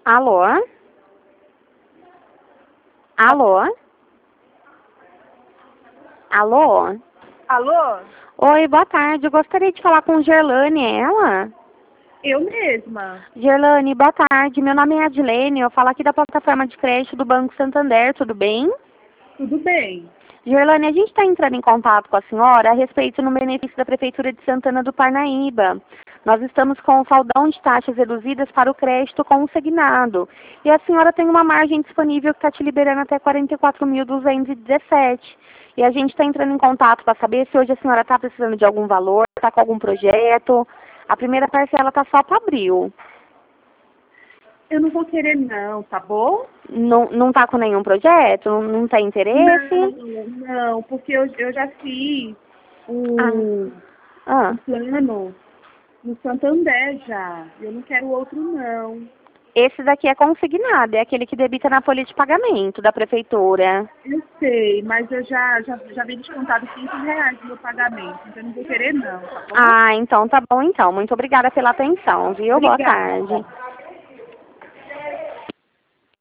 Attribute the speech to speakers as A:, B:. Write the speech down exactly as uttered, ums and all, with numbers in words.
A: Alô? Alô? Alô?
B: Alô?
A: Oi, boa tarde. Eu gostaria de falar com Gerlane, é ela?
B: Eu mesma.
A: Gerlane, boa tarde. Meu nome é Adilene, eu falo aqui da plataforma de crédito do Banco Santander, tudo bem?
B: Tudo bem.
A: Gerlane, a gente está entrando em contato com a senhora a respeito no benefício da Prefeitura de Santana do Parnaíba. Nós estamos com o faldão de taxas reduzidas para o crédito consignado. E a senhora tem uma margem disponível que está te liberando até quarenta e quatro mil duzentos e dezessete. E a gente está entrando em contato para saber se hoje a senhora está precisando de algum valor, está com algum projeto. A primeira parcela está só para abril.
B: Eu não vou querer não, tá bom?
A: Não, não está com nenhum projeto? Não, não tem interesse?
B: Não, não, porque eu, eu já fiz o,
A: Ah. Ah.
B: o plano no Santander já. Eu não quero outro não.
A: Esse daqui é consignado, é aquele que debita na folha de pagamento da prefeitura.
B: Eu sei, mas eu já, já, já vi descontado quinhentos reais no meu pagamento, então eu não vou querer não, tá bom?
A: Ah, então tá bom então. Muito obrigada pela atenção, viu? Boa
B: Obrigada.
A: tarde.